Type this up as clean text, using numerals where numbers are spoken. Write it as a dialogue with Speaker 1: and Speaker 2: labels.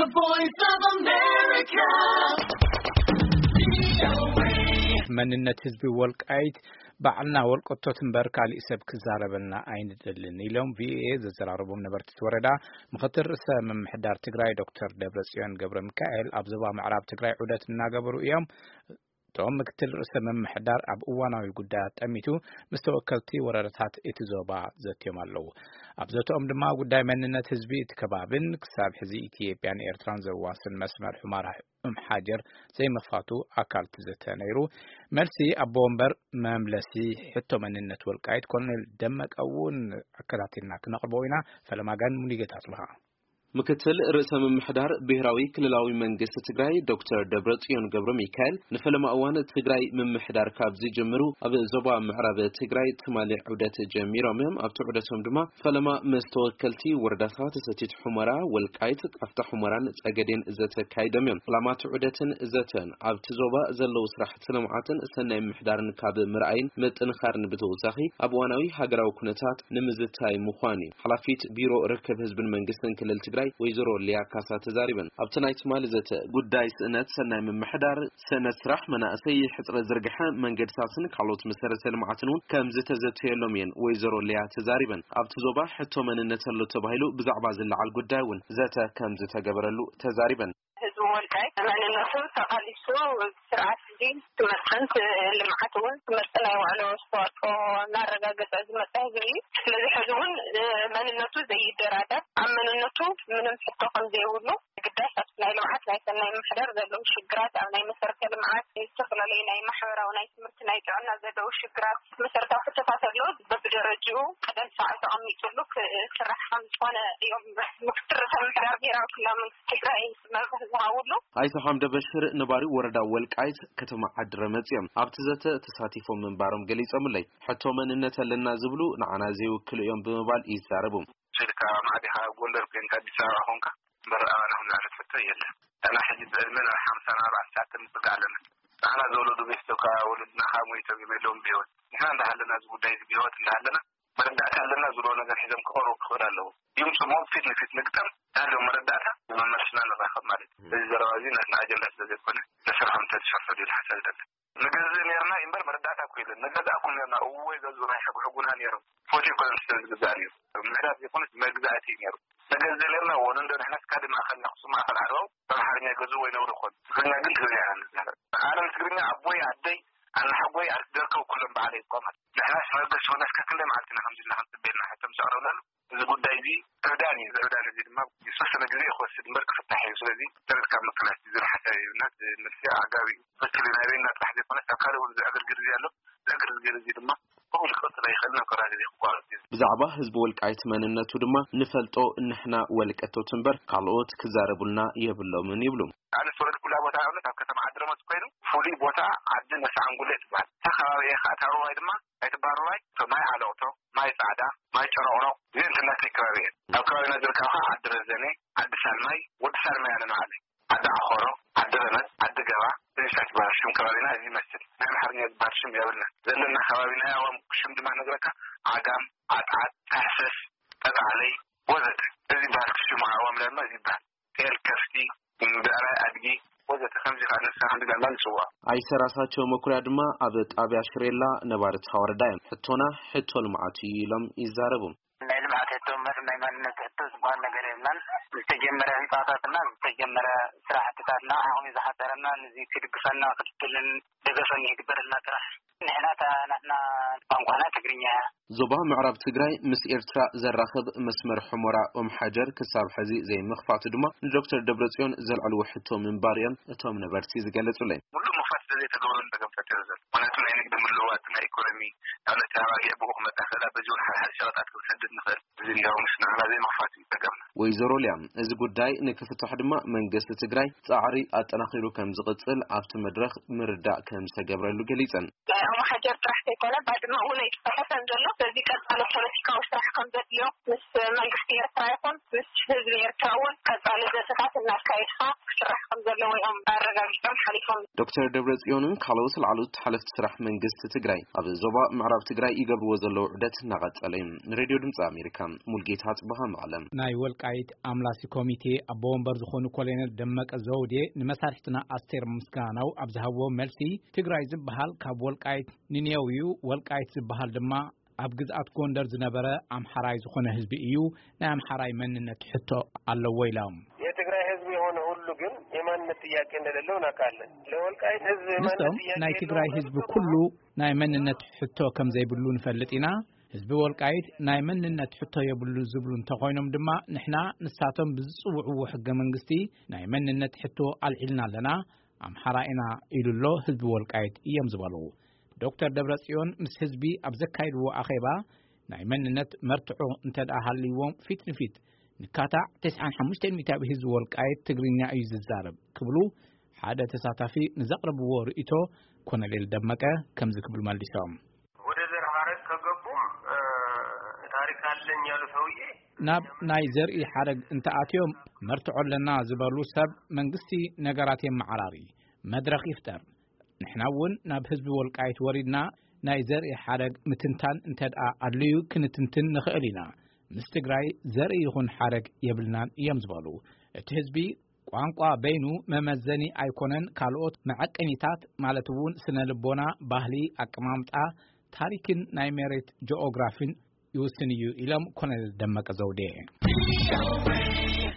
Speaker 1: The Voice of America.
Speaker 2: መንነት ህዝቢ ወልቃይት ባዕልና ወልቆቶትን በርካሊ ሰብ ክዛረበና አይንደልን ኢሎም ቪኤ ዘዘራረቦም ነበርት ወረዳ ምክትል ርዕሰ መምሕዳር ትግራይ ዶክተር ደብረጽዮን ገብረ ሚካኤል ኣብ ዞባ ምዕራብ ትግራይ ዑደት እናገበሩ እዮም ቶም ምክትል ርዕሰ መምሕዳር ኣብ እዋናዊ ጉዳያት ጠሚቱ ምስተወከልቲ ወረዳታት እቲ ዞባ ዘትዮም ኣለዉ ኣብ ዘቶም ድማ ጉዳይ መንነት ህዝቢ ትከባብን ክሳብ ሕዚ ኢትዮጵያን ኤርትራን ዘዋስን መስመር ሑመራ ሓጀር ዘይመፋቱ አካል ትዘተ ነይሩ መልሲ አቦ ወንበር መምለሲ ሕቶ መንነት ወልቃይት ኮሎኔል ደመቀውን አከታተልና ከነቅርበውና ፈለማጋን ሙኒጌታ ጽልሃ
Speaker 3: ምክትል ርዕሰ መምሕዳር ብሔራዊ ክልላዊ መንግስት ትግራይ ዶክተር ደብረጽዮን ገብረ ሚካኤል ንፈለማ እዋን ትግራይ መምሕዳር ካብ ዝጀምሩ ኣብ ዞባ ምዕራብ ትግራይ ትማሊ ዑደት ጀሚሮም ኣብ ዑደቶም ድማ ፈለማ መስተወከልቲ ወረዳታት ሰቲት ሑመራ ወልቃይት ቃፍታ ሑመራን ጸገዴን ዘተካይዶም ፈለማ ዑደትን ዘተን ኣብ ዞባ ዘለው ስራሕቲ ልምዓትን ሰናይ ምሕዳርን ካብ ምርአይን መጥንኻርን ብተወሳኺ ኣብ ዋናዊ ሃገራዊ ኩነታት ንምዝታይ ምዃኒ ሓላፊት ቢሮ ርክብ ህዝብን መንግስትን ክልል ትግራይ ወይዘሮ ሊያ ካሳ ተዛሪበን ኣብ ትናይት ማልዘተ ጉዳይ ስእነት ሰናይ መምሕዳር ሰነት ስራሕ መናእሰይ ሕጽረ ዝርግሐ መንገድታትን ካልኦት መሰረተ ልምዓትን ከም ዝተዘተየሎም ወይዘሮ ሊያ ተዛሪበን ኣብ ዞባ ሕቶ መንነት ኣሎ ተባሂሉ ብዛዕባ ዝለዓል ጉዳይ ዘተ ከም ዝተገበረሉ ተዛሪበን
Speaker 4: ህዝቡ ወልቃይት መንነቱ ተቃሊሱ ስርዓት ዲን ትመርጽንት ልምዓቱን ትመርጽና ይዋዕሎ ስፖርቶ እናረጋገጠ ዝመጣ ህዝቢ ስለዚህ ህዝቡን መንነቱ ዘይደራደር ኣብ መንነቱ ምንም ሕቶ ከም ዘይብሉ ግዳይ ናይ ልምዓት ናይ ሰናይ ምሕዳር ዘለው ሽግራት ኣብ ናይ መሰረተ ልምዓት ዝተፈላለዩ ናይ ማሕበራዊ ናይ ትምህርቲ ናይ ጥዕና ዘለው ሽግራት መሰረታዊ ፍትሓት ኣለዎ በብደረጃው ቀደም ሰዓት ተቐሚጡሉ ክስራሕ ከም ዝኾነ እዮም ምክትል ርዕሰ ምሕዳር ብሔራዊ ክልላዊ መንግስቲ ትግራይ መርህ ዝሃውሉ
Speaker 3: ኣይቶ ሓምደ በሽር ነባሪ ወረዳ ወልቃይት ከተማ ዓድረ መጽዮም ኣብቲ ዘተ ተሳቲፎም መንባሮም ገሊጾምለይ ሕቶ መንነት ኣለና ዝብሉ ንዓና ዘይውክሉ እዮም ብምባል ይዛረቡ
Speaker 5: ስልካ ማዲኻ ጎንደር ኮይንካ አዲስ አበባ ሆንካ በረአና ሁላ ለፍተ የለ انا حديث من 54 ساعه تنبقالن انا زولو بيستوكا ولدنا خامويته بيملون بيوت احنا عندنا ጉዳይ ቢሆት እንዳለና መረዳት ያለና ዙሮ ነገር ሄደም ከሆነ ከሆነው ይምጽሞ ፊት ለፊት ንግጠም ያለው መረዳታ መመለስና ለባኸ ማለት እዚህ ዘራዋዚ እና አጀንዳ ስለዘኮነ ለሰራም ተሽፈዱ الحسن ده ነገዝ ነርና ኢምበር መረዳታ ኮይለ ነገዛ ኩነና ወይ ዘዙና ይحقحقنا ነሩ ፎቶ ኮንስተንስ ግዛሪው ምክንያት ይኮን መግዛት ይነሩ ነገዝ ነርና ወን እንደ احنا ስካድማ خلنا ማኸል አለው በሐርኛ ገዙ ወይ ነው ረኮን ግን ግን ተያያን ዘራ አለም ትግርኛ አቦይ አደይ أنا حقوي أقدركوا كلهم بعلي قمر نحن نرجع شو ناس كلهم عارفين الحمد لله هم تبينا حتى مسعرنا له إذا قد دايدي عداني زي ما يصير نجري أخوة سيد مركز في التحيز ولدي ترى كم مكان يصير حتى الناس نسيا عجابي فكرنا بين الناس لحد يكون أفكاره ولا أقدر جرياله أقدر جري دم هو الخطر يخلنا قرار دي خوار
Speaker 3: بزعبه حزب والقايت مننا تدما نفلتو إن إحنا والقتو تنبر قالوت كزاربولنا يبلو من يبلو
Speaker 5: أنا صورت كلها بوتا أقول لك كتم عدرمة كوينو فولي بوتا عدنا سعنقولت بعد تخاوي خاطروا هيدما هيتباروا فما يعلوتو ما يساعدا ما يشرعونه زين الناس يكررين أو كانوا نذكرها عدر الزني عد سلمي ود سلمي أنا معلي عد آخره عد رمز عد جوا ليش أتبارشم كررينا هذه مسجد نحن حرني أتبارشم يا ولنا لأننا خوابنا يوم شم دم نذكر عدم عد أحسس تدعلي وزت هذه باركشو مع عوام لما زيبان كيل كفتي بأرا أدقي وزت خمسة عن الساعة عند الأمان سوا
Speaker 3: عيسى راساتشو مكرا دما أبت أبي أشريلا نبارت حوار دايم حتونا حتو المعاتي لم يزاربهم
Speaker 4: المعات حتو ما نتحتو سبحان نقري من تجمرة هفاقاتنا تجمرة سراحتنا هم إذا حضرنا نزيد كدقفنا قتلن دقفني يكبرنا تراح نحن قنقانا تقرينيا
Speaker 3: زوبا معرب تقراي مس إرترا زراخب مسمر حمورا حجر كساب حزي زي مخفات دما دكتور دبرتيون زل على وحدتو من باريان اتو من برتي زقالتو لين
Speaker 5: كل مفصل زي تقولون دقم فترزل وانا تنا نقدم اللغات نا ايكونومي انا تهاوي ابوهم متاخلا بجون حال شرطات كسدد نخل زي اليوم مشنا على زي مخفاتي تقمنا
Speaker 3: ويزرو ليام از قداي نكفتو حدما منقست تقراي تعري اتناخيرو كم زغطل ابت مدرخ مرداء كم سقبرلو قليسان
Speaker 4: أنا حجرت راح تقول بعد ما هو يتفحص عنده فذي كانت على البوليتيكا وشرح كم ذاتيو مش ما يختير ترايكم مش هذي يرتاون كانت على ذات الناس كايسها شرح كم ذاتيو ويوم بارجع مشتم حليفهم
Speaker 3: دكتور دبر ደብረጽዮንን ካልኦት ልዓሉት ሓለፍቲ ስራሕ መንግስቲ ትግራይ ኣብ ዞባ ምዕራብ ትግራይ ይገብርዎ ዘለዉ ዑደት እናቐጸለ ሬድዮ ድምፂ ኣሜሪካ ሙልጌታ ጽባህ መቐለም
Speaker 2: ናይ ወልቃይት ኣምላሲ ኮሚቴ ኣቦ ወንበር ዝኾኑ ኮሎኔል ደመቀ ዘውዴ ንመሳርሕትና ኣስቴር ምስጋናው ኣብ ዝሃብዎ መልሲ ትግራይ ዝበሃል ካብ ወልቃይት ንኔውዩ ወልቃይት ዝበሃል ድማ ኣብ ግዝኣት ጎንደር ዝነበረ ኣምሓራይ ዝኾነ ህዝቢ እዩ ናይ ኣምሓራይ መንነት ሕቶ ኣለዎ ኢሎም
Speaker 6: የትግራይ ህዝብ የሆነ ሁሉ ግን የማንነት ጥያቄ እንደሌለው እናውቃለን ለወልቃይት ህዝብ የማንነት ጥያቄ
Speaker 2: ናይ ትግራይ ህዝብ ኩሉ ናይ መንነት ሕቶ ከም ዘይብሉ ንፈልጥ ኢና ህዝቢ ወልቃይት ናይ መንነት ሕቶ የብሉ ዝብሉ እንተኾይኖም ድማ ንሕና ንሳቶም ብዝፅውዕዎ ሕገ መንግስቲ ናይ መንነት ሕቶ ኣልዒልና ኣለና ኣምሓራይና ኢሉሎ ህዝቢ ወልቃይት እዮም ዝበሉ ዶክተር ደብረጽዮን ምስ ህዝቢ ኣብ ዘካይድዎ ኣኼባ ናይ መንነት መርትዖ እንተደኣ ሃልይዎም ፊት ንፊት ንካታዕ 95 ሚታዊ ህዝቢ ወልቃይት ትግርኛ እዩ ዝዛረብ ክብሉ ሓደ ተሳታፊ ንዘቕረብዎ ርእይቶ ኮሎኔል ደመቀ ከምዚ ክብል መልሶም
Speaker 6: ወደ ዘር ሐረግ ከገቡም ታሪክ አለኝ ያሉ ሰውዬ
Speaker 2: ናብ ናይ ዘርኢ ሐረግ እንተኣትዮም መርትዖ ለና ዝበሉ ሰብ መንግስቲ ነገራት የመዓራሪ መድረኽ ይፍጠር ንሕናውን ናብ ህዝቢ ወልቃይት ወሪድና ናይ ዘርኢ ሐረግ ምትንታን እንተደኣ ኣድልዩ ክንትንትን ንኽእል ኢና ምስ ትግራይ ዘርኢ ይኹን ሐረግ የብልናን እዮም ዝበሉ እቲ ህዝቢ ቋንቋ በይኑ መመዘኒ ኣይኮነን ካልኦት መዐቀኒታት ማለት እውን ስነ ልቦና ባህሊ ኣቀማምጣ ታሪክን ናይ መሬት ጂኦግራፊን ይውስን እዩ ኢሎም ኮሎኔል ደመቀ ዘውዴ